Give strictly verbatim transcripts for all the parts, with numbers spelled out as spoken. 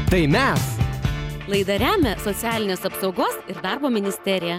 Tai mes. Laidą remia Socialinės apsaugos ir darbo ministerija.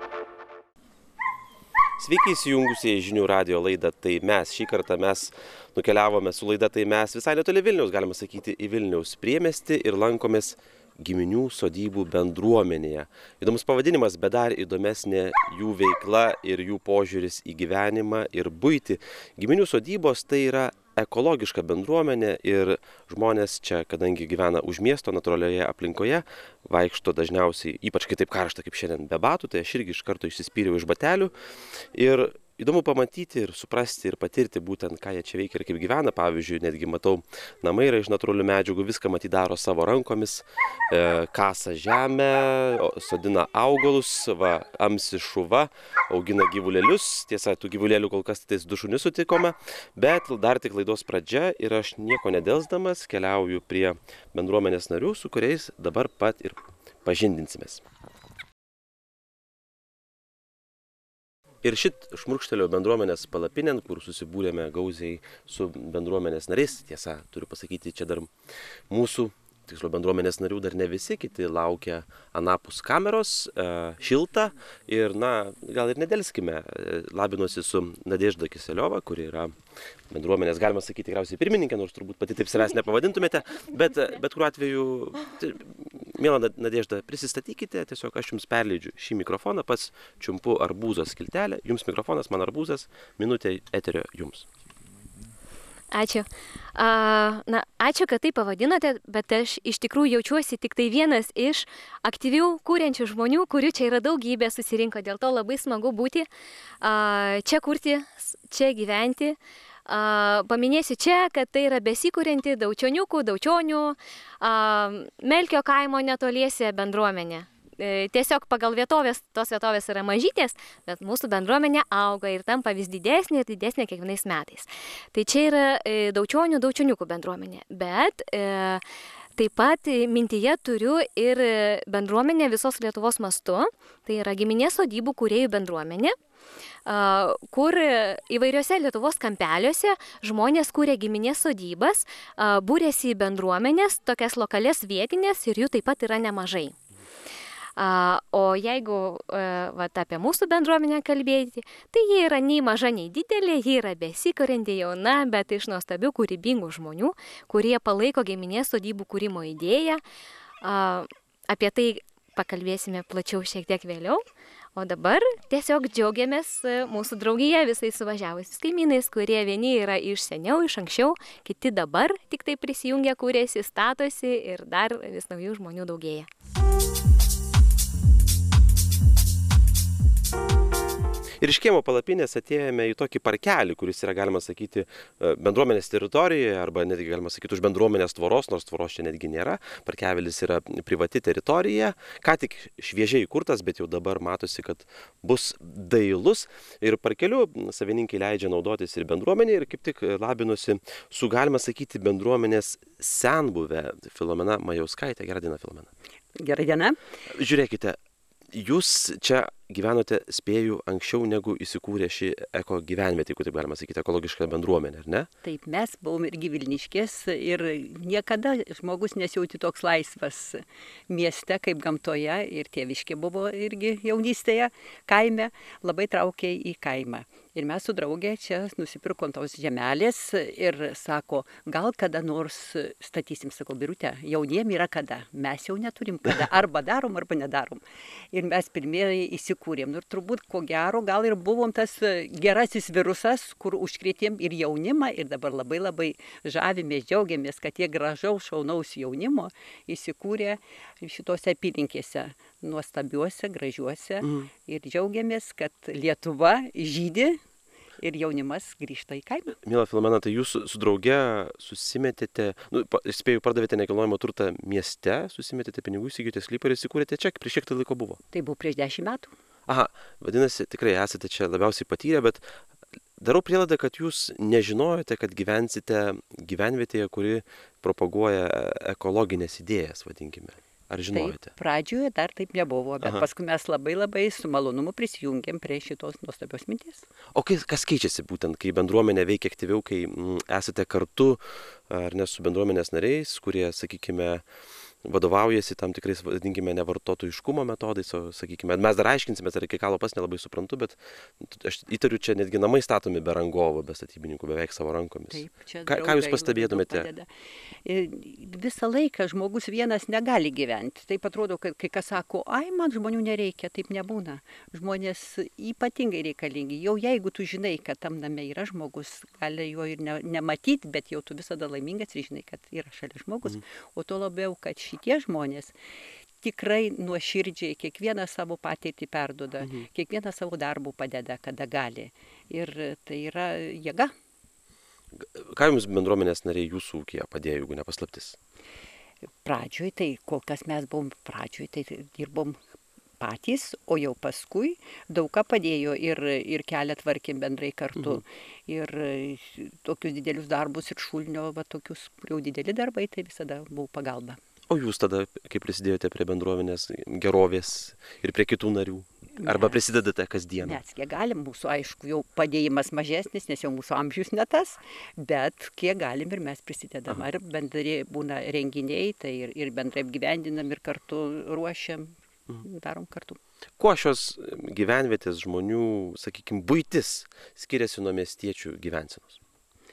Sveiki įsijungusieji žinių radijo laidą Tai mes. Šį kartą mes nukeliavome su laida Tai mes visai netoli Vilniaus, galima sakyti, į Vilniaus priemiestį ir lankomės giminių sodybų bendruomenėje. Įdomus pavadinimas, bet dar įdomesnė jų veikla ir jų požiūris į gyvenimą ir buitį. Giminių sodybos tai yra ekologiška bendruomenė ir žmonės čia, kadangi gyvena už miesto natūralioje aplinkoje, vaikšto dažniausiai, ypač kai taip karšta kaip šiandien, be batų, tai aš irgi iš karto išsispyriau iš batelių. Ir įdomu pamatyti ir suprasti ir patirti būtent, ką jie čia veikia ir kaip gyvena. Pavyzdžiui, netgi matau, namai yra iš natūralių medžiagų, viską matyt daro savo rankomis, e, kasa žemę, sodina augalus, va, amsi šuva, augina gyvulėlius. Tiesa, tų gyvulėlių kol kas tais du šunis sutikome, bet dar tik laidos pradžia ir aš nieko nedelsdamas keliauju prie bendruomenės narių, su kuriais dabar pat ir pažindinsimės. Ir šit šmurkštelio bendruomenės palapinėn, kur susibūrėme gausiai su bendruomenės nariais. Tiesa, turiu pasakyti, čia dar mūsų, tiksliau bendruomenės narių dar ne visi, kiti laukia anapus kameros, e, šilta. Ir, na, gal ir nedelskime, labinuosi su Nadežda Kiseliova, kuri yra bendruomenės, galima sakyti, tikriausiai pirmininkė, nors turbūt pati taip savęs nepavadintumėte. Bet, bet kuriuo atveju, tai, miela Nadežda, prisistatykite, tiesiog aš jums perleidžiu šį mikrofoną, pats čiumpu arbūzos skiltelę, jums mikrofonas, man arbūzas, minutė eterio jums. Ačiū. A, na, ačiū, kad tai pavadinote, bet aš iš tikrųjų jaučiuosi tik tai vienas iš aktyvių kūrenčių žmonių, kurių čia yra daugybė susirinko, dėl to labai smagu būti a, čia kurti, čia gyventi. A, paminėsiu čia, kad tai yra besikūrenti Daučioniukų, Daučionių, a, Melkio kaimo netoliese bendruomenė. Tiesiog pagal vietovės, tos vietovės yra mažytės, bet mūsų bendruomenė auga ir tampa vis didesnė ir didesnė kiekvienais metais. Tai čia yra Daučionių, Daučioniukų bendruomenė, bet e, taip pat mintyje turiu ir bendruomenę visos Lietuvos mastu, tai yra giminės sodybų kūrėjų bendruomenė, kur įvairiuose Lietuvos kampeliuose žmonės kūrė giminės sodybas, būrėsi į bendruomenės, tokias lokalias vietinės ir jų taip pat yra nemažai. A, o jeigu a, vat, apie mūsų bendruomenę kalbėti, tai jie yra nei maža, nei didelė, jie yra besikurianti jauna, bet iš nuostabių kūrybingų žmonių, kurie palaiko giminės sodybų kūrimo idėją. A, apie tai pakalbėsime plačiau šiek tiek vėliau. O dabar tiesiog džiaugiamės mūsų draugija visais suvažiavusiais kaimynais, kurie vieni yra iš seniau, iš anksčiau, kiti dabar tik tai prisijungia, kūrėsi, statosi ir dar vis naujų žmonių daugėja. Ir iš kiemo palapinės atėjome į tokį parkelį, kuris yra, galima sakyti, bendruomenės teritorijoje, arba netgi, galima sakyti, už bendruomenės tvoros, nors tvoros čia netgi nėra. Parkelis yra privati teritorija, ką tik šviežiai įkurtas, bet jau dabar matosi, kad bus dailus. Ir parkeliu savininkai leidžia naudotis ir bendruomenė, ir kaip tik labinusi su, galima sakyti, bendruomenės senbuvę Filomena Majauskaitė. Gerą dieną, Filomena. Gerą dieną. Žiūrėkite. Jūs čia gyvenote, spėju, anksčiau negu įsikūrė ši eko gyvenvietė, jeigu taip galima sakyti, ekologiška bendruomenė, ar ne? Taip, mes buvom irgi Vilniškės ir niekada žmogus nesijauti toks laisvas mieste kaip gamtoje ir tėviškė buvo irgi jaunystėje kaime, labai traukė į kaimą. Ir mes su draugė čia nusipirkom tos žemelės ir sako, gal kada nors statysim, sakau, Birutė, jauniem yra kada, mes jau neturim kada, arba darom, arba nedarom. Ir mes pirmieji įsikūrėm. Ir turbūt, ko gero, gal ir buvom tas gerasis virusas, kur užkrėtėm ir jaunimą, ir dabar labai labai žavimės, džiaugiamės, kad tie gražaus, šaunaus jaunimo įsikūrė šitose apylinkėse, nuostabiuose, gražiuose. Mm. Ir džiaugiamės, kad Lietuva žydi ir jaunimas grįžta į kaimą. Mila Filomena, tai jūs su drauge susimetėte, nu, spėjau, pardavėte nekilnojamo turtą mieste, susimetėte pinigų, įsigijote sklypą ir įsikūrėte čia, prieš kiek tai laiko buvo? Tai buvo prieš dešimt metų. Aha, vadinasi, tikrai esate čia labiausiai patyrę, bet darau prielaidą, kad jūs nežinojote, kad gyvensite gyvenvietėje, kuri propaguoja ekologinės idėjas, vadinkime. Ar žinojote? Taip, pradžioje dar taip nebuvo, bet Aha. paskui mes labai labai su malonumu prisijungėm prie šitos nuostabios minties. O kai, kas keičiasi būtent, kai bendruomenė veikia aktyviau, kai m, esate kartu, ar ne su bendruomenės nariais, kurie, sakykime, vadovaujasi tam tikrais, vadinkime, nevartotojiškumo metodais, o, sakykime, mes dar aiškinsime, ar iki galo pas nelabai suprantu, bet aš įtariu, čia netgi namai statomi be rangovo, be statybininkų, beveik savo rankomis. Taip, čia ką, ką jūs pastebėtumėte? Visą laiką žmogus vienas negali gyventi. Taip atrodo, kad kai kas sako, ai, man žmonių nereikia, taip nebūna. Žmonės ypatingai reikalingi. Jau jeigu tu žinai, kad tam name yra žmogus, gali jo ir ne, nematyti, bet jau tu visada laimingas ir žinai, kad yra šalia žmogus. Mm. O to labiau, kad šitie žmonės tikrai nuoširdžiai kiekvieną savo patirtį perduoda, mhm. kiekvieną savo darbų padeda, kada gali. Ir tai yra jėga. Ką jums bendruomenės nariai jūsų ūkyje padėjo, jeigu nepaslaptis? Pradžioj, tai kol kas mes buvom pradžioj, tai dirbom patys, o jau paskui daug ką padėjo ir, ir kelią tvarkėm bendrai kartu. Mhm. Ir tokius didelius darbus ir šulinio, va, tokius, kur jau dideli darbai, tai visada buvo pagalba. O jūs tada, kaip prisidėjote prie bendruomenės gerovės ir prie kitų narių? Arba mes, prisidedate kasdieną? Mes kiek galim, mūsų aišku jau padėjimas mažesnis, nes jau mūsų amžius ne tas, bet kiek galim ir mes prisidedam. Aha. Ar bendrai būna renginiai, tai ir, ir bendrai apgyvendinam ir kartu ruošiam, mhm. darom kartu. Kuo šios gyvenvietės žmonių, sakykime, buitis skiriasi nuo miestiečių gyvensenos?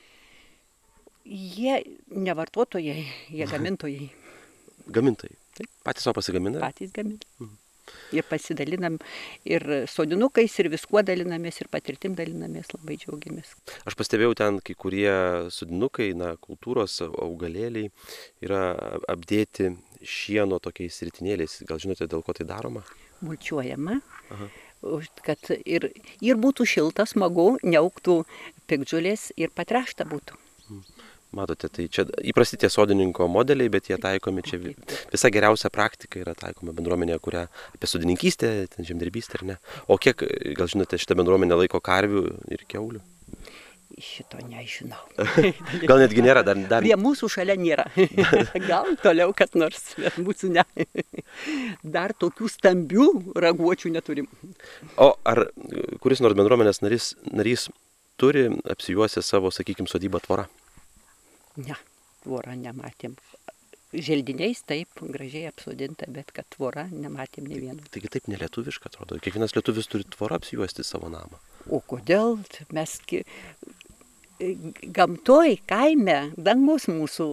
Jie ne vartotojai, jie gamintojai. Gamintojai. Taip. Patys savo pasigamina? Patys gamina. Mhm. Ir pasidalinam ir sodinukais, ir viskuo dalinamės, ir patirtim dalinamės, labai džiaugiamės. Aš pastebėjau ten, kai kurie sodinukai, na, kultūros augalėliai yra apdėti šieno tokiais ritinėliais. Gal žinote, dėl ko tai daroma? Mulčiuojama. Aha. Kad ir, ir būtų šilta, smagu, neaugtų piktžolės ir patrešta būtų. Mhm. Matote, tai čia įprasti tie sodininko modeliai, bet jie taikomi čia, visa geriausia praktika yra taikoma bendruomenėje, kurią apie sodininkystę, žemdirbystę ar ne. O kiek, gal žinote, šitą bendruomenę laiko karvių ir kiaulių? Šito nežinau. Gal netgi nėra dar... dar... Prie mūsų šalia nėra. Gal toliau, kad nors, bet mūsų ne. Dar tokių stambių raguočių neturim. O ar kuris nors bendruomenės narys, narys turi apsijuosę savo, sakykime, sodybą tvorą? Ne, tvorą nematėm. Želdiniais taip, gražiai apsodinta, bet kad tvora nematėm ne vieno. Taigi taip nelietuviška atrodo. Kiekvienas lietuvis turi tvorą apsijuosti savo namą. O kodėl? Mes gamtoj, kaime, dangus mūsų.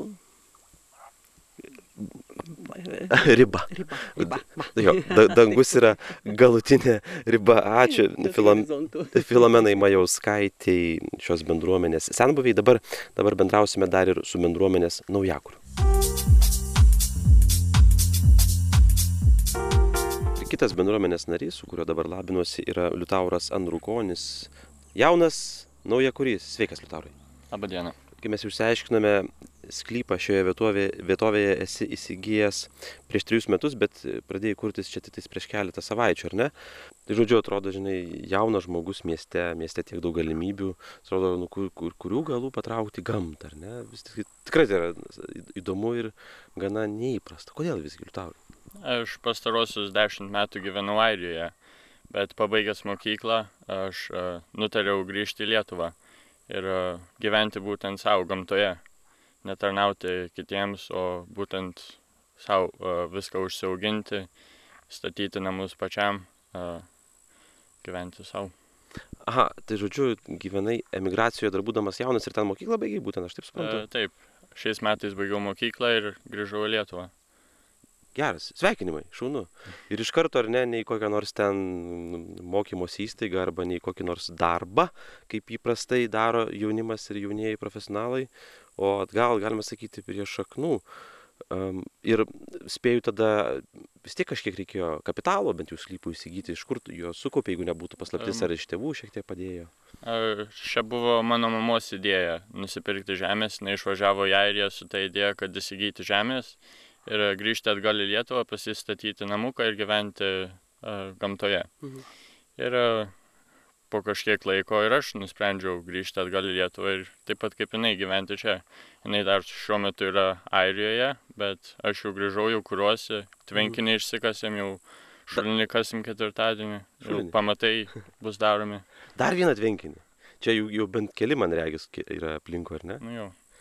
Riba. Riba, riba. Jo, dangus yra galutinė riba. Ačiū Filom... Filomenai Majauskaitei, šios bendruomenės senbuviai. Dabar, dabar bendrausime dar ir su bendruomenės naujakuriu. Kitas bendruomenės narys, su kuriuo dabar labinuosi, yra Liutauras Andrukonis. Jaunas naujakurys. Sveikas, Liutaurai. Labą dieną. Kai mes išsiaiškiname, sklypą šioje vietovėje, vietovėje esi įsigijęs prieš trijus metus, bet pradėjai kurtis čia tik prieš keletą savaičių, ar ne? Tai žodžiu, atrodo, žinai, jaunas žmogus mieste, mieste tiek daug galimybių, atrodo, nu, kur, kur, kurių galų patraukti gamtą, ar ne? Vis tik, tikrai tai yra įdomu ir gana neįprasta. Kodėl visgi, Liutaurai? Aš pastarosius dešimt metų gyvenau Airijoje, bet pabaigęs mokyklą aš uh, nutariau grįžti į Lietuvą ir uh, gyventi būtent savo gamtoje. Netarnauti kitiems, o būtent savo uh, viską užsiauginti, statyti namus pačiam, uh, gyventi savo. Aha, tai žodžiu, gyvenai emigracijoje dar būdamas jaunas ir ten mokyklą baigiai, būtent aš taip suprantu? Uh, taip, šiais metais baigiau mokyklą ir grįžau į Lietuvą. Geras, sveikinimai, šaunu. Ir iš karto, ar ne, nei kokią nors ten mokymosi įstaigą arba nei kokį nors darbą, kaip įprastai daro jaunimas ir jaunieji profesionalai, o atgal, galima sakyti, prie šaknų. Um, ir spėju tada, vis tiek kažkiek reikėjo kapitalo, bent jau sklypų įsigyti, iš kur jo sukaupė, jeigu nebūtų paslaptis, ar iš tėvų šiek tiek padėjo? Šia buvo mano mamos idėja nusipirkti žemės, neišvažiavo į Airiją su ta idėja, kad įsigyti žemės ir grįžti atgal į Lietuvą, pasistatyti namuką ir gyventi uh, gamtoje. Mhm. Ir uh, po kažkiek laiko ir aš nusprendžiau grįžti atgal į Lietuvą ir taip pat kaip jinai gyventi čia. Jinai dar šiuo metu yra Airijoje, bet aš jau grįžau, jau kuriuosi, tvenkinį mhm. išsikasėm, jau šulinį kasim ketvirtadienį, jau pamatai bus daromi. Dar vieną tvenkinį? Čia jau, jau bent keli, man regis, yra aplinkui, ar ne? Nu jau.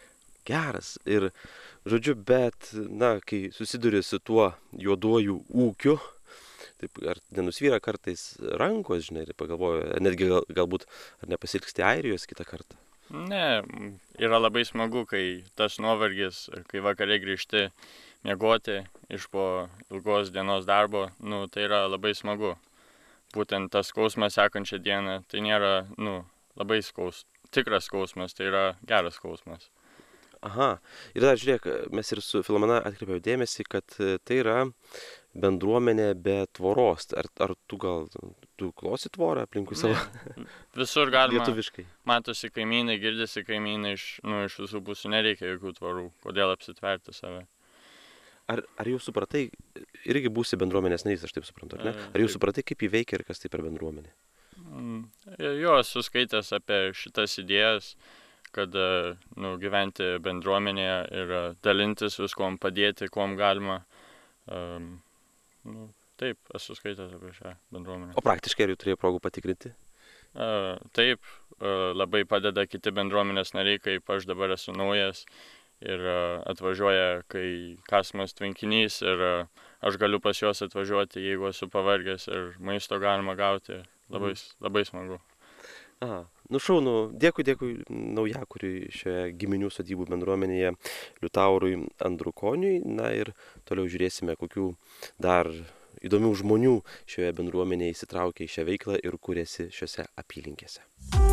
geras. Ir, žodžiu, bet, na, kai susiduri su tuo juoduoju ūkiu, taip, ar nenusvyra kartais rankos, žinai, ir pagalvoju, netgi gal, galbūt, ar nepasilgsti Airijos kitą kartą? Ne, yra labai smagu, kai tas nuovargis, kai vakare grįžti miegoti iš po ilgos dienos darbo, nu, tai yra labai smagu. Būtent tas skausmas sekančią dieną, tai nėra, nu, labai skaus, tikras skausmas, tai yra geras skausmas. Aha, ir dar žiūrėk, mes ir su Filomena atkreipiau dėmesį, kad tai yra bendruomenė be tvoros. Ar, ar tu gal, tu klosi tvorą aplinkui savo? Ne, visur galima. Lietuviškai. Matosi kaimynai, girdisi kaimynai iš, nu, iš visų pusių, nereikia jokių tvorų, kodėl apsitverti save. Ar, ar jau supratai, irgi būsi bendruomenės narys, aš taip suprantu, ar ne? Ar jau supratai, kaip jį veikia ir kas tai per bendruomenė? Jo, esu skaitęs apie šitas idėjas, kad, nu, gyventi bendruomenėje ir dalintis viskom, padėti, kuom galima. Um, nu, taip, esu skaitęs apie šią bendruomenę. O praktiškai ar jau turėjai progų patikrinti? Uh, taip, uh, labai padeda kiti bendruomenės nariai, kaip aš dabar esu naujas. Ir atvažiuoja, kai kasimas tvenkinys ir aš galiu pas juos atvažiuoti, jeigu esu pavargęs ir maisto galima gauti. Labai, labai smagu. Aha, nu šaunu, dėkui, dėkui naujakuriui šioje giminių sodybų bendruomenėje Liutaurui Andrukoniui. Na ir toliau žiūrėsime, kokių dar įdomių žmonių šioje bendruomenėje įsitraukia į šią veiklą ir kuriasi šiose apylinkėse.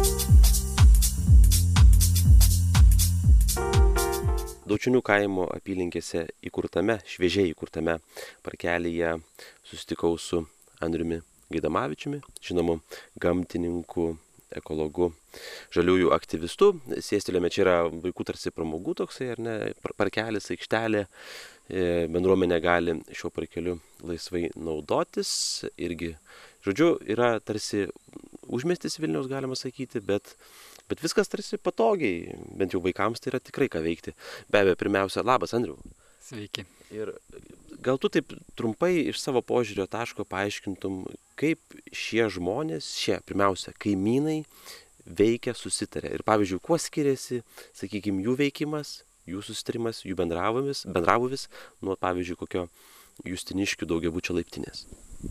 Daučionių kaimo apylinkėse įkurtame, šviežiai įkurtame parkelyje susitikau su Andriumi Gaidamavičiumi, žinomu gamtininku, ekologu, žaliųjų aktyvistu. Sėstelėme, čia yra vaikų tarsi pramogų toksai, ar ne, parkelis, aikštelė. Bendruomenė gali šiuo parkeliu laisvai naudotis. Irgi, žodžiu, yra tarsi užmiestis Vilniaus, galima sakyti, bet Bet viskas tarsi patogiai, bent jau vaikams tai yra tikrai ką veikti. Be abejo, pirmiausia, labas, Andriau. Sveiki. Ir gal tu taip trumpai iš savo požiūrio taško paaiškintum, kaip šie žmonės, šie, pirmiausia, kaimynai veikia, susitarė. Ir pavyzdžiui, kuo skiriasi, sakykime, jų veikimas, jų susitarimas, jų bendravimis, bendrabuvis nuo, pavyzdžiui, kokio Justiniškių daugiabučio laiptinės.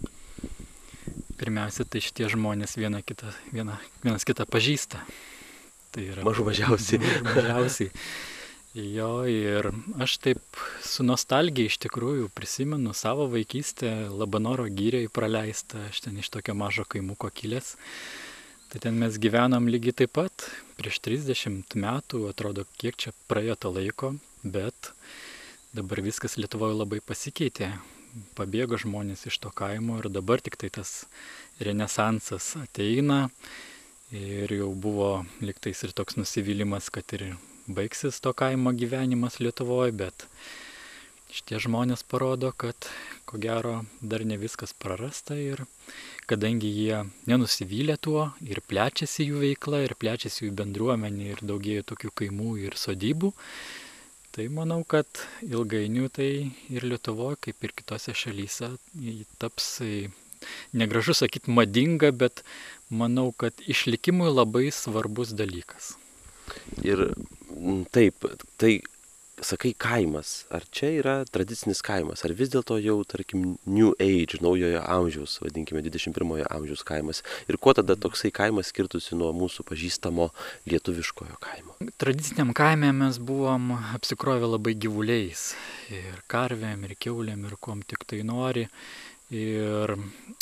Pirmiausia, tai šitie žmonės viena kitą, viena, vienas kitą pažįsta. Tai yra mažų mažiausiai. Mažų mažiausiai. Jo, ir aš taip su nostalgija iš tikrųjų prisimenu savo vaikystę Labanoro gyrėje praleistą, aš ten iš tokio mažo kaimuko kilęs. Tai ten mes gyvenom lygiai taip pat, prieš trisdešimt metų, atrodo, kiek čia praėjo to laiko, bet dabar viskas Lietuvoje labai pasikeitė. Pabėgo žmonės iš to kaimo ir dabar tik tai tas renesansas ateina ir jau buvo liktais ir toks nusivylimas, kad ir baigsis to kaimo gyvenimas Lietuvoje, bet šitie žmonės parodo, kad ko gero dar ne viskas prarasta ir kadangi jie nenusivylė tuo ir plečiasi jų veikla ir plečiasi jų bendruomenė ir daugėja tokių kaimų ir sodybų, tai manau, kad ilgainiui tai ir Lietuvoje, kaip ir kitose šalyse, taps, negražu sakyti, madinga, bet manau, kad išlikimui labai svarbus dalykas. Ir taip, tai sakai kaimas, ar čia yra tradicinis kaimas, ar vis dėlto jau, tarkim, New Age, naujojo amžiaus, vadinkime, dvidešimt pirmojo amžiaus kaimas. Ir kuo tada toksai kaimas skirtusi nuo mūsų pažįstamo lietuviškojo kaimo? Tradiciniam kaime mes buvom apsikrovę labai gyvuliais. Ir karvėm, ir kiaulėm, ir kuom tik tai nori. Ir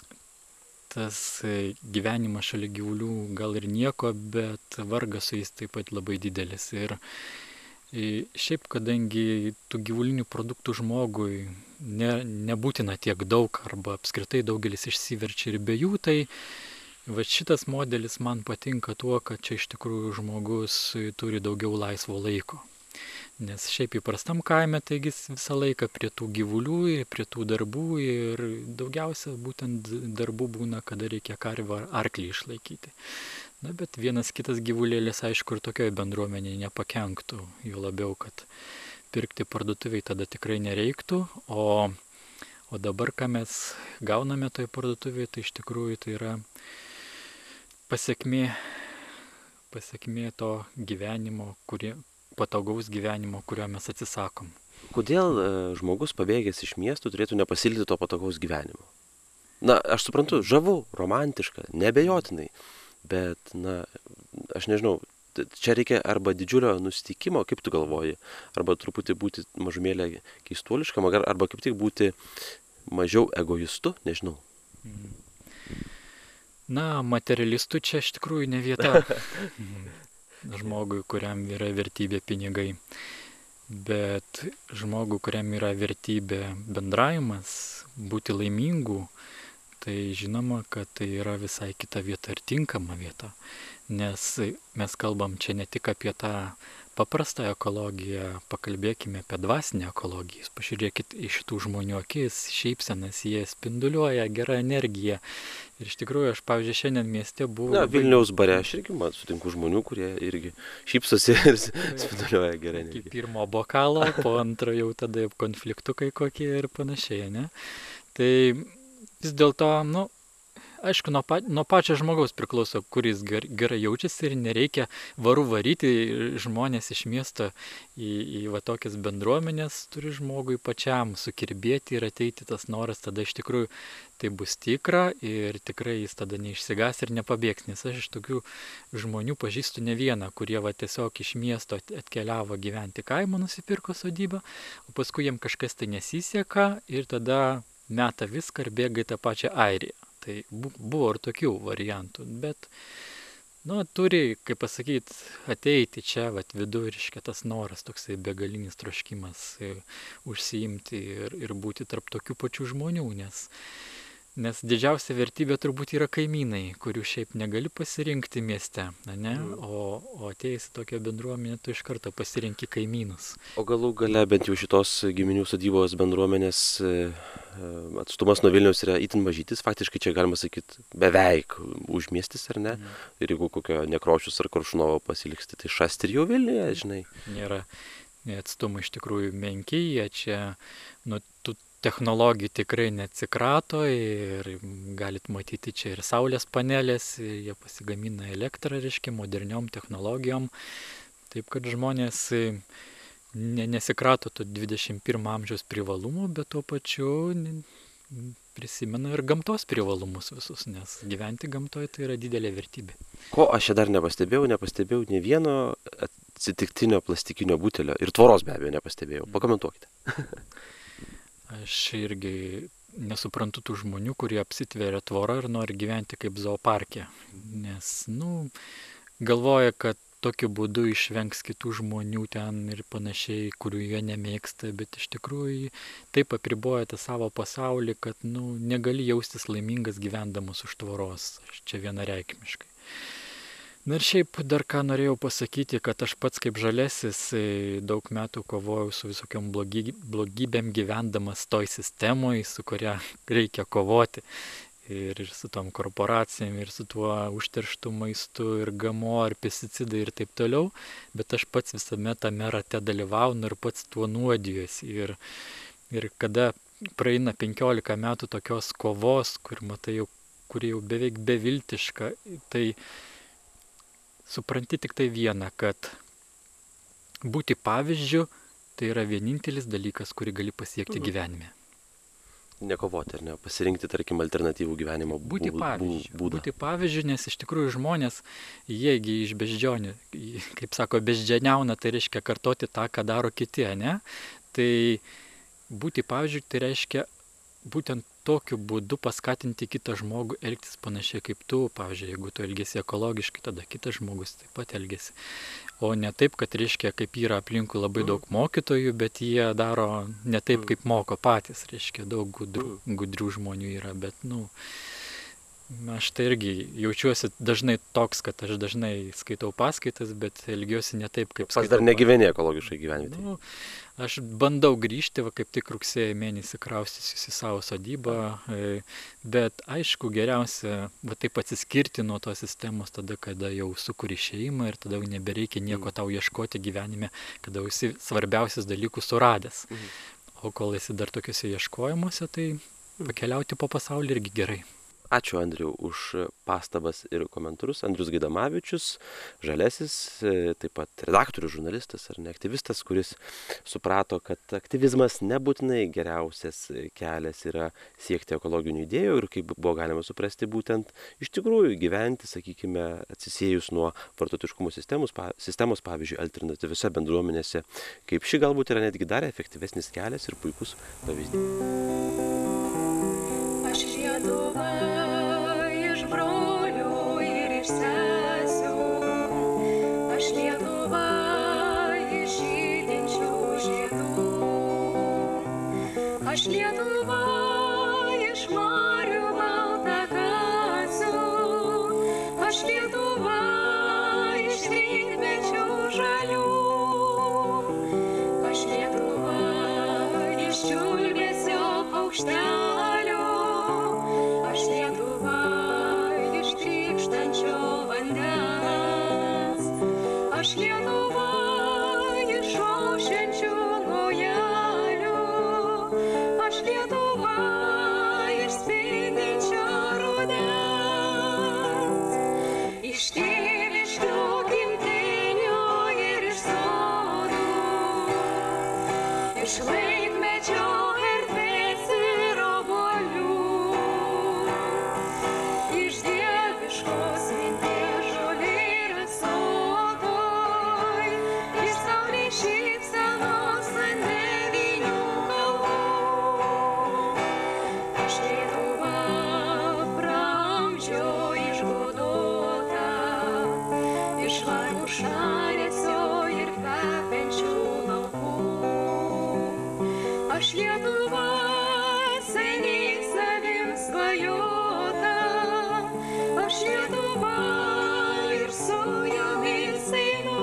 tas gyvenimas šalia gyvulių gal ir nieko, bet vargas su jais taip pat labai didelis. Ir šiaip, kadangi tų gyvulinių produktų žmogui ne, nebūtina tiek daug arba apskritai daugelis išsiverčia ir be jų, tai va šitas modelis man patinka tuo, kad čia iš tikrųjų žmogus turi daugiau laisvo laiko. Nes šiaip įprastam kaime, taigi visą laiką prie tų gyvulių ir prie tų darbų ir daugiausia būtent darbų būna, kada reikia karvę ar arklį išlaikyti. Na, bet vienas kitas gyvulėlis, aišku, ir tokioje bendruomenėje nepakenktų, jo labiau, kad pirkti parduotuviai tada tikrai nereiktų, o, o dabar, ką mes gauname toje parduotuvėje, tai iš tikrųjų tai yra pasiekmė, pasiekmė to gyvenimo, kurie, patogaus gyvenimo, kurio mes atsisakom. Kodėl žmogus pabėgęs iš miestų turėtų nepasilikti to patogaus gyvenimo? Na, aš suprantu, žavu, romantiška, neabejotinai, bet, na, aš nežinau, čia reikia arba didžiulio nusiteikimo, kaip tu galvoji, arba truputį būti mažumėlė keistuoliškam, arba kaip tik būti mažiau egoistu, nežinau. Na, materialistų čia iš tikrųjų ne vieta žmogui, kuriam yra vertybė pinigai. Bet žmogui, kuriam yra vertybė bendravimas, būti laimingų, tai žinoma, kad tai yra visai kita vieta ir tinkama vieta. Nes mes kalbam čia ne tik apie tą paprastą ekologiją, pakalbėkime apie dvasinę ekologiją. Pažiūrėkit iš šitų žmonių akis, šypsenas, jie spinduliuoja gerą energiją. Ir iš tikrųjų, aš, pavyzdžiui, šiandien mieste buvau... Na, Vilniaus bare aš irgi man sutinku žmonių, kurie irgi šypsosi ir spinduliuoja gerą energiją. Iki pirmo bokalo, po antro jau tada konfliktukai kokie ir panašiai, ne? Tai vis dėlto, nu, aišku, nuo, pa, nuo pačio žmogaus priklauso, kuris ger, gerai jaučiasi ir nereikia varų varyti žmonės iš miesto į, į va tokias bendruomenės, turi žmogui pačiam sukirbėti ir ateiti tas noras, tada iš tikrųjų tai bus tikra ir tikrai jis tada neišsigas ir nepabėgs, nes aš iš tokių žmonių pažįstu ne vieną, kurie va tiesiog iš miesto atkeliavo gyventi kaimo, nusipirko sodybą, o paskui jiem kažkas tai nesiseka ir tada meta viską ir bėga į tą pačią Airiją. Tai buvo ir tokių variantų, bet, nu, turi, kaip pasakyti, ateiti čia, vat, vidu, reiškia tas noras, toksai begalinis troškimas užsiimti ir, ir būti tarp tokių pačių žmonių, nes, nes didžiausia vertybė turbūt yra kaimynai, kurių šiaip negali pasirinkti mieste, ne? O, o atėjus į tokią bendruomenę, tu iš karto pasirinki kaimynus. O galų gale bent jau šitos giminių sodybos bendruomenės atstumas nuo Vilniaus yra itin mažytis, faktiškai čia galima sakyti beveik užmiestis, ar ne? Mm. Ir jeigu kokio Nekrošiaus ar Koršunovo pasiliksti, tai šast ir jau Vilniuje, žinai. Nėra atstumai iš tikrųjų menki, jie čia nu, tų technologijų tikrai neatsikrato ir galit matyti čia ir saulės panelės, ir jie pasigamina elektrą, reiškia, moderniom technologijom. Taip kad žmonės nesikrato to dvidešimt pirmo amžiaus privalumų, bet tuo pačiu prisimena ir gamtos privalumus visus, nes gyventi gamtoje tai yra didelė vertybė. Ko aš čia dar nepastebėjau, nepastebėjau ne vieno atsitiktinio plastikinio butelio ir tvoros be abejo nepastebėjau. Pakomentuokite. Aš irgi nesuprantu tų žmonių, kurie apsitveria tvorą ir nori gyventi kaip zooparke, nes, nu, galvoja, kad tokiu būdu išvengs kitų žmonių ten ir panašiai, kurių jie nemėgsta, bet iš tikrųjų taip apriboja tą savo pasaulį, kad nu, negali jaustis laimingas gyvendamas už tvoros, čia vienareikšmiškai. Na ir šiaip dar ką norėjau pasakyti, kad aš pats kaip žalesis daug metų kovojau su visokiom blogy, blogybėm gyvendamas toj sistemoje, su kuria reikia kovoti. Ir, ir su tom korporacijom, ir su tuo užterštų maistu, ir G M O, ir pesticidai, ir taip toliau. Bet aš pats visame tame rate dalyvaunu ir pats tuo nuodijuosi. Ir, ir kada praeina penkiolika metų tokios kovos, kur matai jau, kuri jau beveik beviltiška, tai supranti tik tai vieną, kad būti pavyzdžiu tai yra vienintelis dalykas, kurį gali pasiekti gyvenime. Nekovoti, ar ne? Pasirinkti, tarkim, alternatyvų gyvenimo būti pavyzdžių, būdą. Būti pavyzdžių, nes iš tikrųjų žmonės, jiegi iš beždžionių, kaip sako, beždžioniauna, tai reiškia kartoti tą, ką daro kiti, ne? Tai būti pavyzdžių, tai reiškia būtent tokiu būdu paskatinti kitą žmogų elgtis panašiai kaip tu. Pavyzdžiui, jeigu tu elgesi ekologiškai, tada kitas žmogus taip pat elgesi. O ne taip, kad reiškia, kaip yra aplinkui labai daug mokytojų, bet jie daro ne taip, kaip moko patys. Reiškia, daug gudrių, gudrių žmonių yra, bet, nu, aš tai irgi jaučiuosi dažnai toks, kad aš dažnai skaitau paskaitas, bet elgiuosi ne taip, kaip skaitau. Pas dar negyveni ekologiškai gyvenvietėje. Nu, aš bandau grįžti, va, kaip tik rugsėjo mėnesį kraustysiu į savo sodybą, bet aišku, geriausia va, taip atsiskirti nuo tos sistemos tada, kada jau sukuri šeimą ir tada jau nebereikia nieko tau ieškoti gyvenime, kada jau esi svarbiausias dalykus suradęs. O kol esi dar tokiuose ieškojimuose, tai pakeliauti po pasaulį irgi gerai. Ačiū Andriau už pastabas ir komentarus. Andrius Gaidamavičius, žalesis, taip pat redaktorius, žurnalistas ar ne aktyvistas, kuris suprato, kad aktyvizmas nebūtinai geriausias kelias yra siekti ekologinių idėjų ir kaip buvo galima suprasti, būtent iš tikrųjų gyventi, sakykime, atsisiejus nuo vartotojiškumo sistemos, sistemos, pavyzdžiui, alternatyviose bendruomenėse, kaip ši galbūt yra netgi dar efektyvesnis kelias ir puikus pavyzdys. Aš Lietuva iš brolių ir iš sesių, aš Lietuva iš žydinčių žiedų, aš Lietuva iš marių baltakasių, aš Lietuva iš rytmečių žalių, aš Lietuva iš čiulbesio paukštelio. Aš Lietuva iš trykštančio vandens, aš Lietuva iš ošiančių gojelių, aš Lietuva iš spindinčio rudens, iš tėviškių gimtinių ir iš sodų, iš laikmečio erdvės ir obuolių. Aš Lietuva seniai savim svajota, aš Lietuva ir su jumis einu,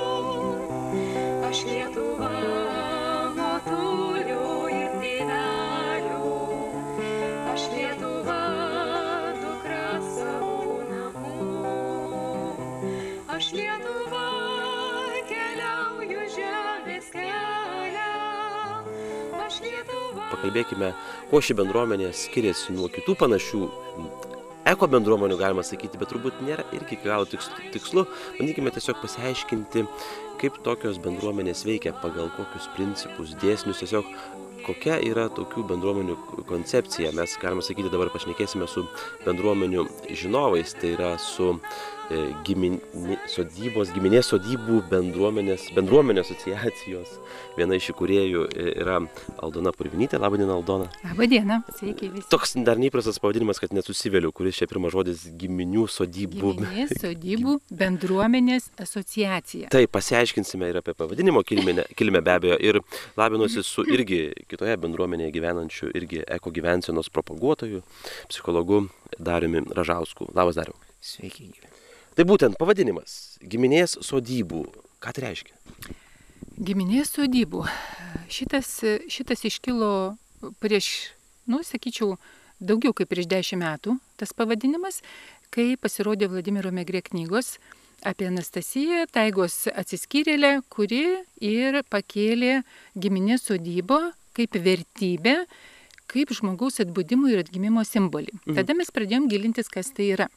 aš Lietuva motulių ir tėvelių, aš Lietuva dukra savų namų, aš Lietuva keliauju žemės kelią. Pakalbėkime, kuo ši bendruomenė skiriasi nuo kitų panašių eko bendruomenių, galima sakyti, bet turbūt nėra irgi iki galo tikslu. Bandykime tiesiog pasiaiškinti, kaip tokios bendruomenės veikia, pagal kokius principus, dėsnius, tiesiog kokia yra tokių bendruomenių koncepcija. Mes, galima sakyti, dabar pašnekėsime su bendruomenių žinovais, tai yra su gimin, sodybos, giminės sodybų bendruomenės, bendruomenės asociacijos. Viena iš įkūrėjų yra Aldona Purvinytė. Labą dieną, Aldona. Labą dieną, sveiki visi. Toks dar neįprastas pavadinimas, kad nesusiveliu, kuris čia pirmas žodis giminių sodybų. Giminės sodybų bendruomenės asociacija. Taip, pasiaiškinsime ir apie pavadinimo kilmę, kilmę be abejo. Ir labinuosi su irgi kitoje bendruomenėje gyvenančiu, irgi eko gyvensenos propaguotoju, psichologu Dariumi Ražausku. Labas, Dariau. Sveiki. Tai būtent pavadinimas giminės sodybų. Ką tai reiškia? Giminės sodybų. Šitas, šitas iškilo prieš, nu, sakyčiau, daugiau kaip prieš dešimt metų, tas pavadinimas, kai pasirodė Vladimiro Megrė knygos apie Anastasiją, taigos atsiskyrėlę, kuri ir pakėlė giminės sodybą kaip vertybę, kaip žmogaus atbudimo ir atgimimo simbolį. Mhm. Tada mes pradėjom gilintis, kas tai yra.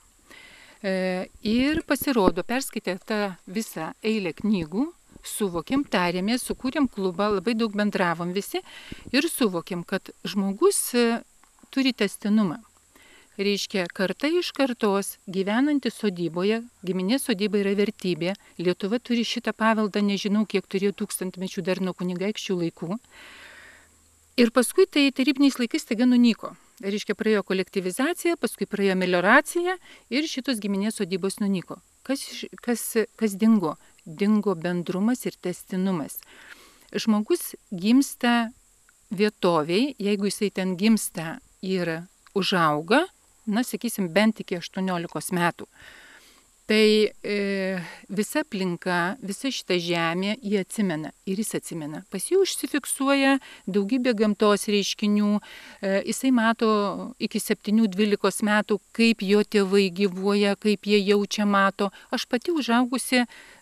Ir pasirodo, perskaitę tą visą eilę knygų, suvokėm, tarėmės, sukūrėm klubą, labai daug bendravom visi ir suvokėm, kad žmogus turi tęstinumą. Reiškia, karta iš kartos gyvenanti sodyboje, giminės sodyba yra vertybė, Lietuva turi šitą paveldą, nežinau, kiek turėjo tūkstantmečių dar nuo kunigaikščių laikų. Ir paskui tai tarybiniais laikais taiga nunyko. Reiškia, praėjo kolektyvizacija, paskui praėjo melioracija ir šitos giminės sodybos nunyko. Kas, kas, kas dingo? Dingo bendrumas ir tęstinumas. Žmogus gimsta vietoviai, jeigu jisai ten gimsta ir užauga, na, sakysim, bent iki aštuoniolikos metų. Tai e, visa aplinka, visa šita žemė jį atsimena ir jis atsimena. Pas jį užsifiksuoja daugybė gamtos reiškinių, e, jisai mato iki septynių dvylikos metų, kaip jo tėvai gyvuoja, kaip jie jaučia, mato. Aš pati užaugusi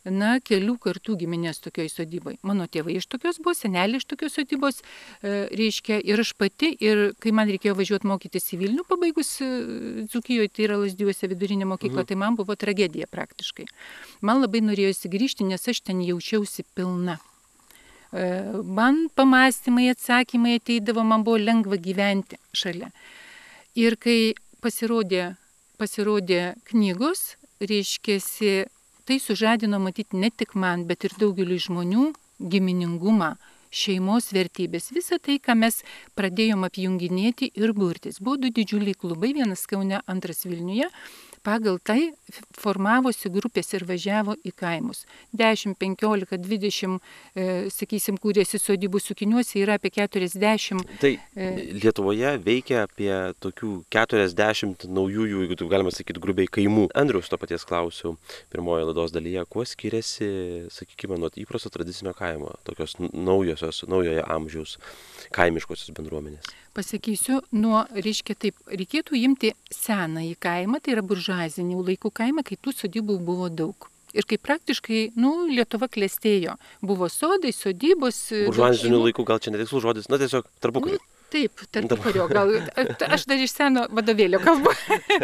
na, kelių kartų giminės tokioj sodybai. Mano tėvai iš tokios buvo, seneliai iš tokios sodybos, e, reiškia, ir aš pati, ir kai man reikėjo važiuoti mokytis į Vilnių, pabaigus Dzūkijoje, tai yra Lazdijuose vidurinė mokykla, mhm. tai man buvo tragedija praktiškai. Man labai norėjosi grįžti, nes aš ten jaučiausi pilna. E, man pamastymai, atsakymai ateidavo, man buvo lengva gyventi šalia. Ir kai pasirodė, pasirodė knygos, reiškėsi, tai sužadino matyti ne tik man, bet ir daugeliu žmonių giminingumą, šeimos vertybės. Visą tai, ką mes pradėjom apjunginėti ir burtis. Buvo du didžiuliai klubai, vienas Kaune, antras Vilniuje. Pagal tai formavosi grupės ir važiavo į kaimus. dešimt, penkiolika, dvidešimt, e, sakysim, kūrėsi sodybų Sukiniuose, yra apie keturiasdešimt. Tai e... Lietuvoje veikia apie tokių keturiasdešimt naujųjų, jeigu taip galima sakyti, grubiai kaimų. Andriaus to paties klausiau pirmojo laidos dalyje, kuo skiriasi, sakykime, nuo įprasto tradicinio kaimo, tokios naujosios, naujojo amžiaus kaimiškosios bendruomenės. Pasakysiu, nuo, reiškia taip, reikėtų imti senąjį kaimą, tai yra buržuazinių laikų kaimą, kai tų sodybų buvo daug. Ir kai praktiškai, nu, Lietuva klestėjo. Buvo sodai, sodybos. Buržuazinių laikų gal čia netikslus žodis, na tiesiog tarpukario. Nu, taip, tarpukario gal. Aš dar iš seno vadovėlio kalbu.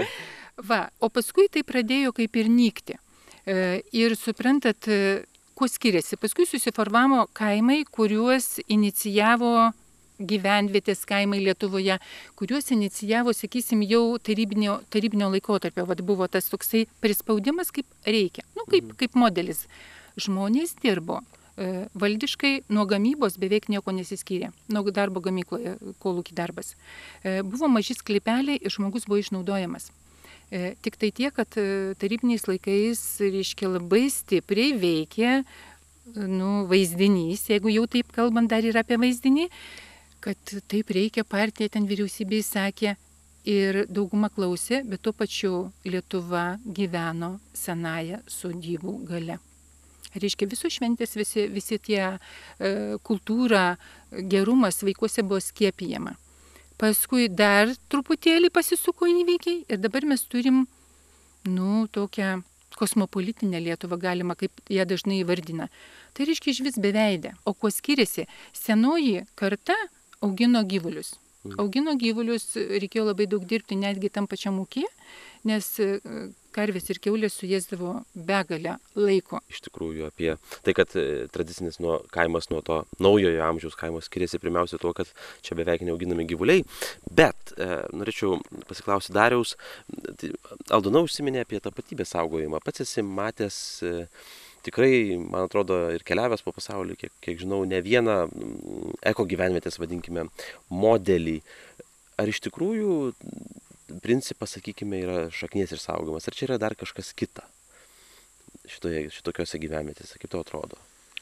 Va, o paskui tai pradėjo kaip ir nykti. Ir suprantat, kuo skiriasi. Paskui susiformavo kaimai, kuriuos inicijavo gyvenvietės kaimai Lietuvoje, kuriuos inicijavo, sakysim, jau tarybinio, tarybinio laikotarpio. Vat buvo tas toksai prispaudimas, kaip reikia. Nu, kaip, kaip modelis. Žmonės dirbo. E, valdiškai nuo gamybos beveik nieko nesiskyrė. Nuo darbo gamykloje, kolūkį darbas. E, buvo maži sklypeliai ir žmogus buvo išnaudojamas. E, tik tai tiek, kad e, tarybiniais laikais, reiškia, labai stipriai veikė nu, vaizdinys, jeigu jau taip kalbant dar ir apie vaizdinį, kad taip reikia, partija ten vyriausybėje sakė ir dauguma klausė, bet tuo pačiu Lietuva gyveno senąją sodybų gale. Reiškia, visos šventės, visi, visi tie e, kultūra, gerumas vaikuose buvo skiepijama. Paskui dar truputėlį pasisuko įvykiai ir dabar mes turim, nu, tokią kosmopolitinę Lietuvą, galima, kaip ją dažnai įvardina. Tai reiškia iš vis beveidę. O kuo skiriasi? Senoji karta augino gyvulius. Augino gyvulius, reikėjo labai daug dirbti netgi tam pačiam ūkyje, nes karvės ir kiaulės suėsdavo begalę laiko. Iš tikrųjų, apie tai, kad tradicinis nuo kaimas nuo to naujojo amžiaus kaimo skiriasi pirmiausia tuo, kad čia beveik neauginami gyvuliai. Bet e, norėčiau pasiklausyti Dariaus, tai Aldona užsiminė apie tapatybės saugojimą. Pats esi matęs e, tikrai, man atrodo, ir keliavęs po pasaulį, kiek, kiek žinau, ne vieną eko gyvenvietės, vadinkime, modelį. Ar iš tikrųjų principas, sakykime, yra šaknies ir saugomas? Ar čia yra dar kažkas kita šitoje, šitokiose gyvenvietėse? Kaip to atrodo?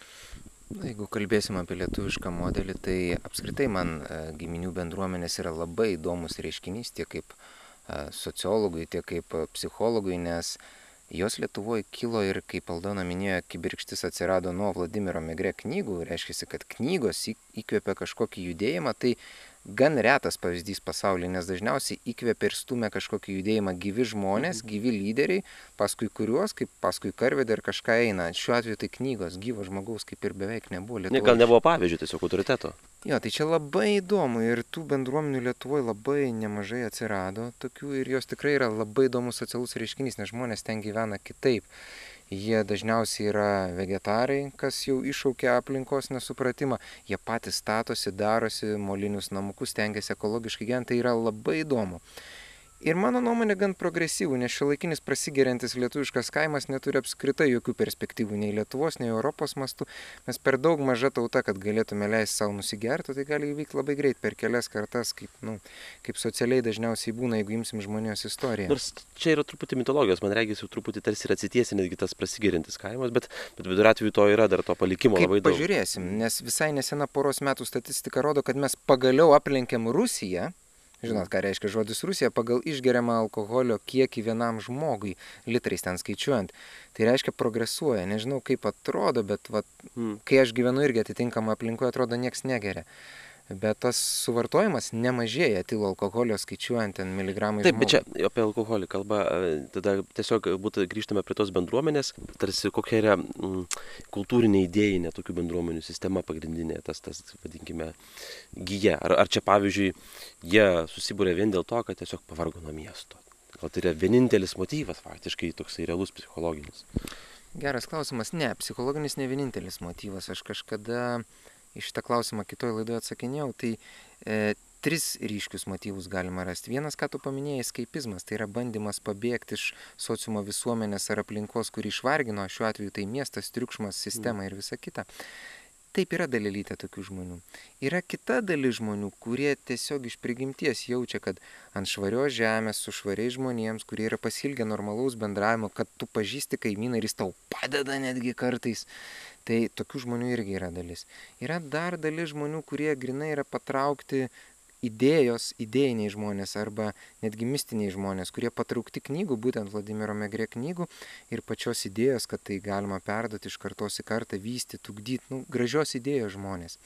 Jeigu kalbėsim apie lietuvišką modelį, tai apskritai man giminių bendruomenės yra labai įdomus reiškinys, tiek kaip sociologui, tiek kaip psichologui, nes jos Lietuvoje kilo ir, kaip Aldona minėjo, kibirkštis atsirado nuo Vladimiro Megrė knygų, reiškia, kad knygos įkvėpia kažkokį judėjimą, tai gan retas pavyzdys pasaulyje, nes dažniausiai įkvėpia ir stumia kažkokį judėjimą gyvi žmonės, gyvi lyderiai, paskui kuriuos, kaip paskui karvedė ir kažką eina. Šiuo atveju tai knygos, gyvo žmogaus kaip ir beveik nebuvo Lietuvoje. Gal nebuvo pavyzdžių, tiesiog autoriteto? Jo, tai čia labai įdomu ir tų bendruomenių Lietuvoje labai nemažai atsirado tokių ir jos tikrai yra labai įdomus socialus reiškinys, nes žmonės ten gyvena kitaip. Jie dažniausiai yra vegetarai, kas jau iššaukia aplinkos nesupratimą. Jie patys statosi, darosi molinius namukus, stengiasi ekologiškai gyventi, tai yra labai įdomu. Ir mano nuomonė gan progresyvų, nes šiuolaikinis prasigeriantis lietuviškas kaimas neturi apskritai jokių perspektyvų nei Lietuvos, nei Europos mastu. Mes per daug maža tauta, kad galėtume leisti savo nusigerti, tai gali įvykti labai greit per kelias kartas, kaip, nu, kaip socialiai dažniausiai būna, jeigu imsim žmonijos istoriją. Nors čia yra truputį mitologijos, man regis jau truputį tarsi ir atsitiesia netgi tas prasigerintis kaimas, bet, bet vidurio atveju to yra dar to palikimo kaip labai daug. Pažiūrėsim, nes visai nesena poros metų statistika rodo, kad mes pagaliau aplenkėm Rusiją. Žinot, ką reiškia žodis Rusija, pagal išgeriamą alkoholio kiekį vienam žmogui, litrais ten skaičiuojant. Tai reiškia progresuoja, nežinau kaip atrodo, bet vat, mm. kai aš gyvenu irgi atitinkamą aplinkoje, atrodo nieks negeria. bet tas suvartojimas nemažėja etilo alkoholio skaičiuojant ten miligramai. Taip, bet čia apie alkoholį kalba, tada tiesiog būtų grįžtame prie tos bendruomenės, tarsi kokia yra mm, kultūrinė idėjinė tokių bendruomenių sistema pagrindinė, tas, tas vadinkime, gyja. Ar, ar čia pavyzdžiui, jie susibūrė vien dėl to, kad tiesiog pavargo nuo miesto? Gal tai yra vienintelis motyvas faktiškai toksai realus psichologinis? Geras klausimas. Ne, psichologinis ne vienintelis motyvas. Aš kažkada iš šitą klausimą kitoje laidoje atsakinėjau. Tai e, tris ryškius motyvus galima rasti. Vienas, ką tu paminėjai, eskeipizmas. Tai yra bandymas pabėgti iš sociumo visuomenės ar aplinkos, kuri išvargino. Šiuo atveju tai miestas, triukšmas, sistema ir visa kita. Taip, yra dalelytė tokių žmonių. Yra kita dalis žmonių, kurie tiesiog iš prigimties jaučia, kad ant švarios žemės su švariais žmonėms, kurie yra pasilgę normalaus bendravimo, kad tu pažįsti kaimyną ir jis tau padeda netgi kartais. Tai tokių žmonių irgi yra dalis. Yra dar dalis žmonių, kurie grinai yra patraukti idėjos, idėjiniai žmonės arba netgi mistiniai žmonės, kurie patraukti knygų, būtent Vladimiro Megrė knygų ir pačios idėjos, kad tai galima perduoti iš kartos į kartą, vystyti, ugdyti, nu, gražios idėjos žmonės.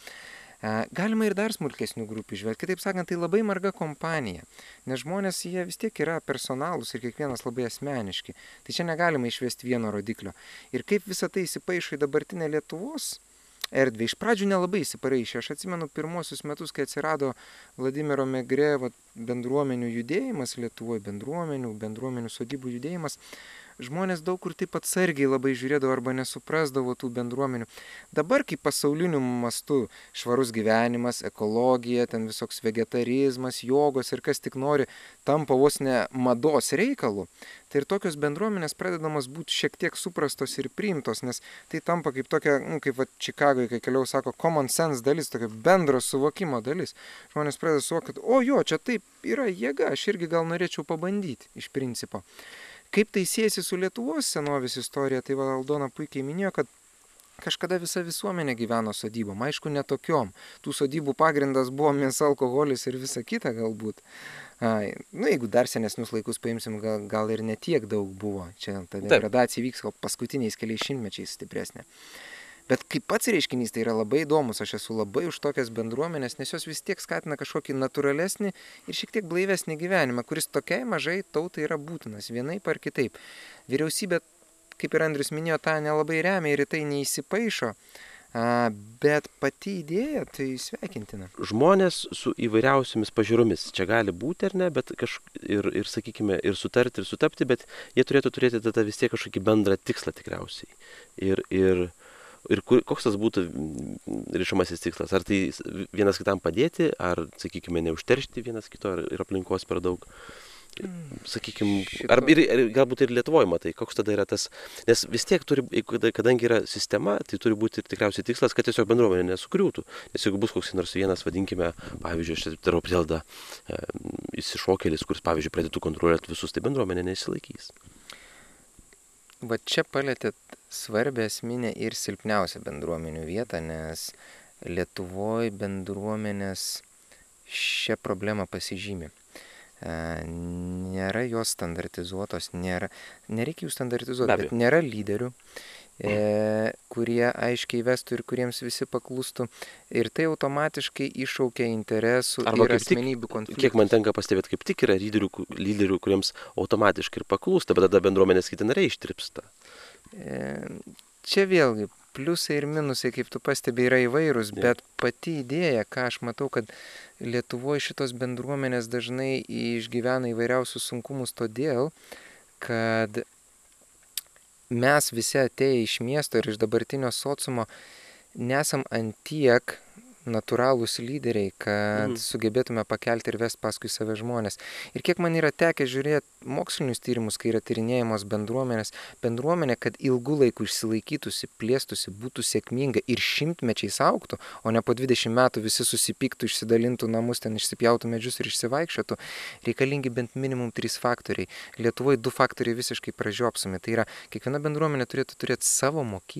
Galima ir dar smulkesnių grupių žvelgti, kitaip sakant, tai labai marga kompanija, nes žmonės jie vis tiek yra personalūs ir kiekvienas labai asmeniški, tai čia negalima išvesti vieno rodiklio. Ir kaip visą tai įsipaišo į dabartinę Lietuvos erdvė. Iš pradžių nelabai įsipareišė. Aš atsimenu pirmosius metus, kai atsirado Vladimiro Megrė bendruomenių judėjimas Lietuvoje, bendruomenių, bendruomenių sodybų judėjimas. Žmonės daug kur taip atsargiai labai žiūrėdavo arba nesuprasdavo tų bendruomenių. Dabar, kai pasauliniu mastu švarus gyvenimas, ekologija, ten visoks vegetarizmas, jogos ir kas tik nori, tampa vos ne mados reikalu, tai ir tokios bendruomenės pradedamas būti šiek tiek suprastos ir priimtos, nes tai tampa kaip tokia, nu, kaip va Čikagoje, kai keliau sako, common sense dalis, tokia bendro suvokimo dalis. Žmonės pradeda suvokti, o jo, čia taip yra jėga, aš irgi gal norėčiau pabandyti iš principo. Kaip tai siejasi su Lietuvos senovės istorija, tai va Aldona puikiai minėjo, kad kažkada visa visuomenė gyveno sodybom, aišku, netokiom. Tų sodybų pagrindas buvo mėsa, alkoholis ir visa kita galbūt. Ai, nu, jeigu dar senesnius laikus paimsim, gal, gal ir netiek daug buvo. Čia ta degradacija vyks gal paskutiniais keliais šimtmečiais stipresnė. Bet kaip pats reiškinys tai yra labai įdomus, aš esu labai už tokias bendruomenės, nes jos vis tiek skatina kažkokį natūralesnį ir šiek tiek blaivesnį gyvenimą, kuris tokiai mažai tautai yra būtinas, vienaip ar kitaip. Vyriausybė, kaip ir Andrius minėjo, tą nelabai remia ir į tai neįsipaišo, bet pati idėja tai sveikintina. Žmonės su įvairiausiamis pažiūromis, čia gali būti ar ne, bet kaž... ir, ir, sakykime, ir sutarti, ir sutapti, bet jie turėtų turėti tada vis tiek kažkokį bendrą tikslą tikriausiai. Ir, ir Ir kur, koks tas būtų rišamasis tikslas? Ar tai vienas kitam padėti, ar, sakykime, neužteršti vienas kito, ar ir aplinkos per daug? Sakykime, ar ir, ir, galbūt ir Lietuvoje matai, koks tada yra tas, nes vis tiek turi, kadangi yra sistema, tai turi būti tikriausiai tikslas, kad tiesiog bendruomenė nesukriūtų. Nes jeigu bus koks nors vienas, vadinkime, pavyzdžiui, aš darau prielaidą, išsišokėlis, kuris, pavyzdžiui, pradėtų kontroliuoti visus, tai bendruomenė nesilaikys. Va čia palėtėt svarbę esminę ir silpniausią bendruomenių vietą, nes Lietuvoje bendruomenės šią problemą pasižymi. Nėra jos standartizuotos, nėra, nereikia jų standartizuoti, bet nėra lyderių, e, kurie aiškiai vestų ir kuriems visi paklustų. Ir tai automatiškai iššaukia interesų arba ir asmenybių konfliktus. Kiek man tenka pastebėti, kaip tik yra lyderių, lyderių kuriems automatiškai ir paklūsta, bet tada bendruomenės kiti nariai ištirpsta. E, čia vėlgi pliusai ir minusai, kaip tu pastebi, yra įvairūs, yeah. Bet pati idėja, ką aš matau, kad Lietuvoje šitos bendruomenės dažnai išgyvena įvairiausius sunkumus todėl, kad mes visi atėję iš miesto ir iš dabartinio sociumo nesam antiek natūralūs lyderiai, kad mhm. sugebėtume pakelti ir vesti paskui save žmonės. Ir kiek man yra tekę žiūrėti mokslinius tyrimus, kai yra tyrinėjamos bendruomenės, bendruomenė, kad ilgų laikų išsilaikytųsi, plėstųsi, būtų sėkminga ir šimtmečiais augtų, o ne po dvidešimt metų visi susipyktų, išsidalintų namus, ten išsipjautų medžius ir išsivaikščiotų, reikalingi bent minimum trys faktoriai. Lietuvoje du faktoriai visiškai pražiopsomi. Tai yra, kiekviena bendruomenė turėtų turėti savo mokyklą,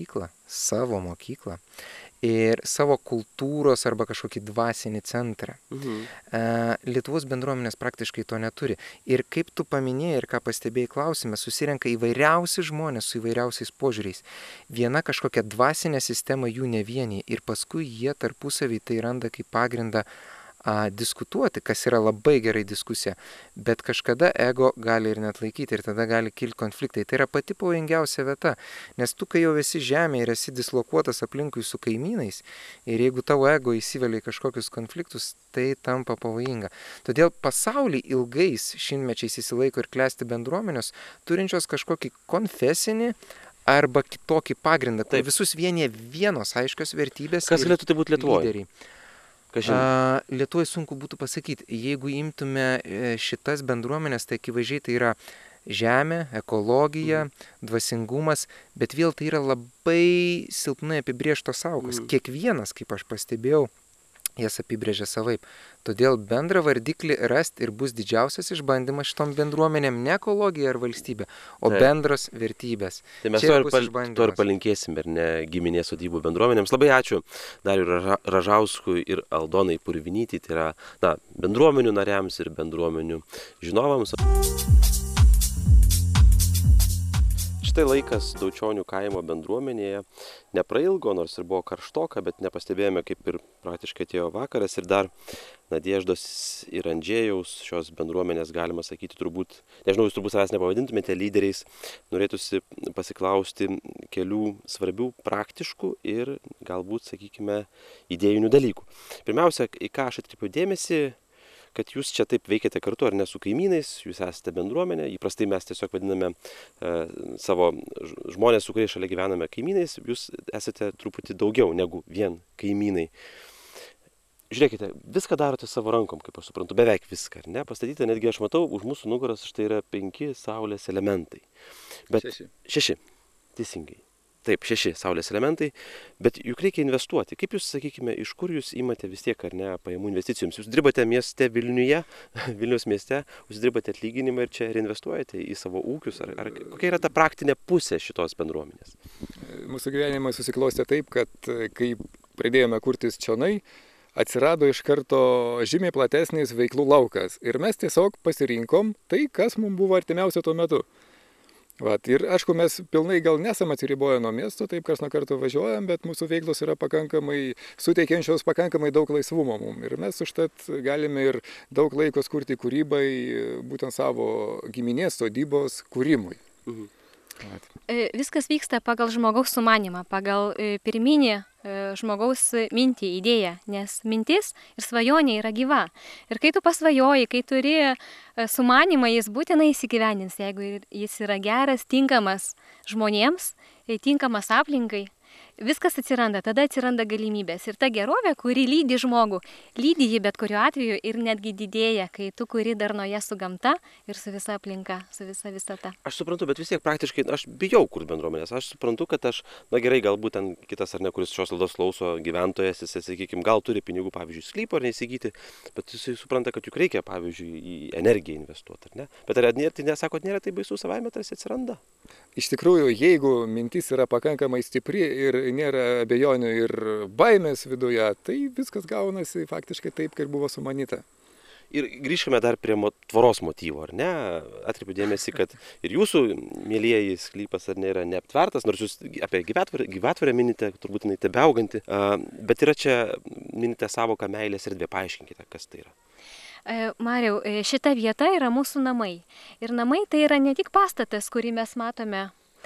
savo mokyklą ir savo kultūros arba kažkokį dvasinį centrą. Mhm. E, Lietuvos bendruomenės praktiškai to neturi. Ir kaip tu paminėjai ir ką pastebėjai klausime, susirenka įvairiausi žmonės su įvairiausiais požiūriais. Viena kažkokia dvasinė sistema jų nevienyje ir paskui jie tarpusavį tai randa kaip pagrindą a, diskutuoti, kas yra labai gerai diskusija, bet kažkada ego gali ir net laikyti ir tada gali kilti konfliktai. Tai yra pati pavojingiausia vieta, nes tu, kai jau esi žemėje ir esi dislokuotas aplinkui su kaimynais ir jeigu tavo ego įsivelia į kažkokius konfliktus, tai tampa pavojinga. Todėl pasaulyje ilgais šimtmečiais įsilaiko ir klesti bendruomenės, turinčios kažkokį konfesinį arba kitokį pagrindą, tai visus vienyje vienos aiškios vertybės. Kas galėtų tai būti Lietuvoje? Lyderiai. Lietuvoje sunku būtų pasakyti, jeigu imtume šitas bendruomenės, tai akivaizdžiai tai yra žemė, ekologija, mm. dvasingumas, bet vėl tai yra labai silpnai apibrėžtos sąvokos. Mm. Kiekvienas, kaip aš pastebėjau, jas apibrėžia savaip. Todėl bendrą vardiklį rasti ir bus didžiausias išbandymas šitom bendruomenėm ne ekologija ar valstybė, o Taip. bendros vertybės. Tai mes to ir, pal, to ir palinkėsim ir ne giminės sodybų bendruomenėms. Labai ačiū Dariui Ražauskui ir Aldonai Purvinytei, tai yra na, bendruomenių nariams ir bendruomenių žinovams. Štai laikas Daučionių kaimo bendruomenėje neprailgo, nors ir buvo karštoka, bet nepastebėjome, kaip ir praktiškai atėjo vakaras ir dar Nadieždos ir Andžėjaus šios bendruomenės, galima sakyti, turbūt, nežinau, jūs turbūt savęs nepavadintumėte lyderiais, norėtųsi pasiklausti kelių svarbių praktiškų ir galbūt, sakykime, idėjinių dalykų. Pirmiausia, į ką aš atkreipiau dėmesį, kad jūs čia taip veikiate kartu ar ne su kaimynais, jūs esate bendruomenė, įprastai mes tiesiog vadiname e, savo žmonės, su kuriais šalia gyvename kaimynais, jūs esate truputį daugiau negu vien kaimynai. Žiūrėkite, viską darote savo rankom, kaip aš suprantu, beveik viską, ar ne? Pastatyta, netgi aš matau, už mūsų nugaros štai yra penki saulės elementai. Bet, šeši. Šeši, teisingai. Taip, šeši saulės elementai, bet juk reikia investuoti. Kaip jūs, sakykime, iš kur jūs imate vis tiek, ar ne, pajamų investicijoms? Jūs dirbate mieste Vilniuje, Vilniaus mieste, jūs dirbate atlyginimą ir čia reinvestuojate į savo ūkius, ar, ar kokia yra ta praktinė pusė šitos bendruomenės? Mūsų gyvenimas susiklostė taip, kad kai pradėjome kurtis čionai, atsirado iš karto žymiai platesnis veiklų laukas ir mes tiesiog pasirinkom tai, kas mums buvo artimiausia tuo metu. Vat, ir aišku, mes pilnai gal nesam atsiriboję nuo miesto, taip kas nuo karto važiuojam, bet mūsų veiklos yra pakankamai, suteikiančios pakankamai daug laisvumo mums. Ir mes užtat galime ir daug laiko skirti kūrybai, būtent savo giminės sodybos kūrimui. Mhm. Vat. Viskas vyksta pagal žmogaus sumanimą, pagal pirminį žmogaus mintį, idėją, nes mintis ir svajonė yra gyva. Ir kai tu pasvajoji, kai turi sumanimą, jis būtinai įsigyvendins, jeigu jis yra geras, tinkamas žmonėms, tinkamas aplinkai. Viskas atsiranda, tada atsiranda galimybės. Ir ta gerovė, kuri lydi žmogų, lydi jį bet kuriuo atveju ir netgi didėja, kai tu kuri darnoje su gamta ir su visa aplinka, su visa visata. Aš suprantu, bet vis tiek praktiškai aš bijau kur bendruomenės. Aš suprantu, kad aš, na gerai, galbūt ten kitas ar ne, kuris šios laidos klauso gyventojas, jis, sakykime, gal turi pinigų, pavyzdžiui, sklypo ar neįsigyti, bet jis supranta, kad juk reikia, pavyzdžiui, į energiją investuoti, ar ne? Bet ar tai nesakot, nėra tai baisu, savaime tarsi atsiranda? Iš tikrųjų, jeigu mintis yra pakankamai stipri ir nėra abejonių ir baimės viduje, tai viskas gaunasi faktiškai taip, kaip buvo sumanyta. Ir grįžkime dar prie mo tvoros motyvo, ar ne? Atkreipiu dėmesį, kad ir jūsų, mėlyjeji, sklypas ar ne yra neaptvertas, nors jūs apie gyvatvorę, gyvatvorę minite, turbūt jinai tebeauganti, bet yra čia, minite savoką meilės erdvė, paaiškinkite, kas tai yra. Mariau, šita vieta yra mūsų namai. Ir namai tai yra ne tik pastatas, kurį mes matome,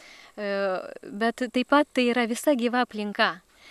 bet taip pat tai yra visa gyva aplinka.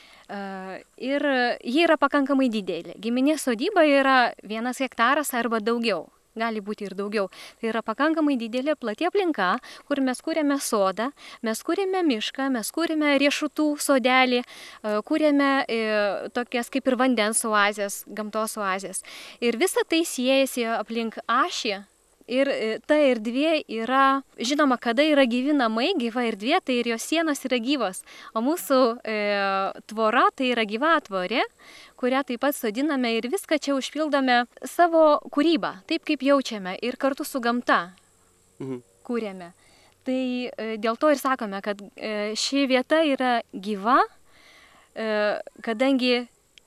Ir ji yra pakankamai didelė. Giminės sodyba yra vienas hektaras arba daugiau. Gali būti ir daugiau. Tai yra pakankamai didelė, plati aplinka, kur mes kūrėme sodą, mes kūrėme mišką, mes kūrėme riešutų sodelį, kūrėme tokias kaip ir vandens oazės, gamtos oazės. Ir visa tai siejasi aplink ašį. Ir ta erdvė yra, žinoma, kada yra gyvi namai, gyva erdvė, tai ir jos sienos yra gyvos. O mūsų e, tvora tai yra gyva tvorė, kurią taip pat sodiname ir viską čia užpildome savo kūrybą, taip kaip jaučiame ir kartu su gamta mhm. kūrėme. Tai dėl to ir sakome, kad ši vieta yra gyva, kadangi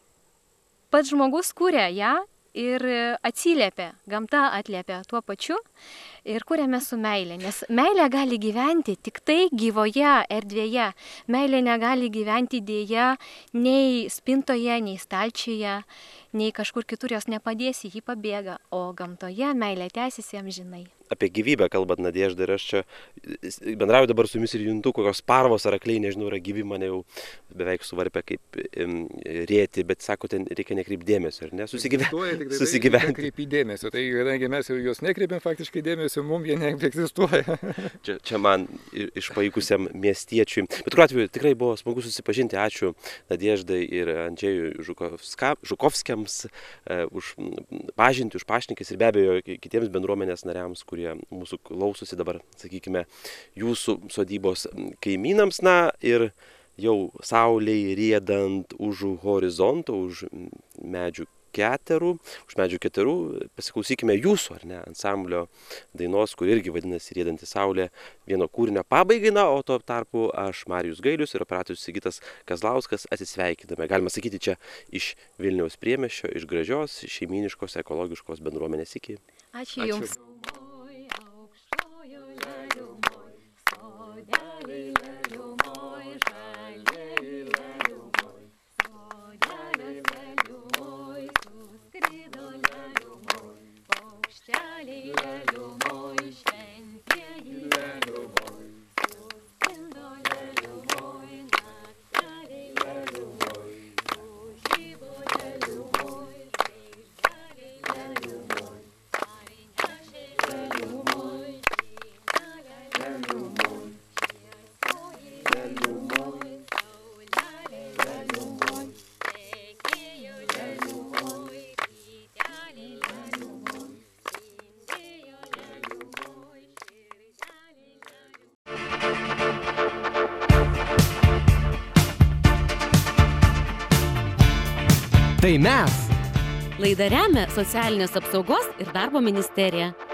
pats žmogus kūrė ją ir atsiliepia, gamta atliepia tuo pačiu ir kūrėme su meilė, nes meilė gali gyventi tik tai gyvoje erdvėje, meilė negali gyventi dėja nei spintoje, nei stalčiuje, nei kažkur kitur jos nepadėsi, ji pabėga, o gamtoje meilė tęsiasi amžinai. Apie gyvybę kalbant, Nadežda, ir aš čia bendrauju dabar su jumis ir juntu, kokios parvos ar akliai, nežinau, yra gyvi, mane jau beveik suvarpia kaip rėti, bet sako, ten reikia nekreipti dėmesio, ar ne? Susigyventi. Susigyventi. Nekreipi dėmesio, tai kadangi mes jau juos nekreipiam faktiškai dėmesio, mums jie neegzistuoja. Čia, čia man išpaikusiam miestiečiui. Bet kuriuo atveju tikrai buvo smagu susipažinti. Ačiū Nadeždai ir Andžejui Žukovska, Žukovskiams uh, už pažintį, už pašnekes ir be abejo kitiems bendruomenės nariams, kurie mūsų klausosi dabar, sakykime, jūsų sodybos kaimynams. Na ir jau saulei riedant už horizonto, už medžių keterų, už medžių keterų, pasiklausykime jūsų, ar ne, ansamblio dainos, kur irgi vadinasi Riedanti saulė, vieno kūrinio pabaigai, na, o tuo tarpu aš, Marijus Gailius ir operatorius Sigitas Kazlauskas atsisveikiname. Galima sakyti, čia iš Vilniaus priemiesčio, iš gražios, šeimyniškos, ekologiškos bendruomenės. Iki. Ačiū Jums. Tai mes. Laidą remia Socialinės apsaugos ir darbo ministerija.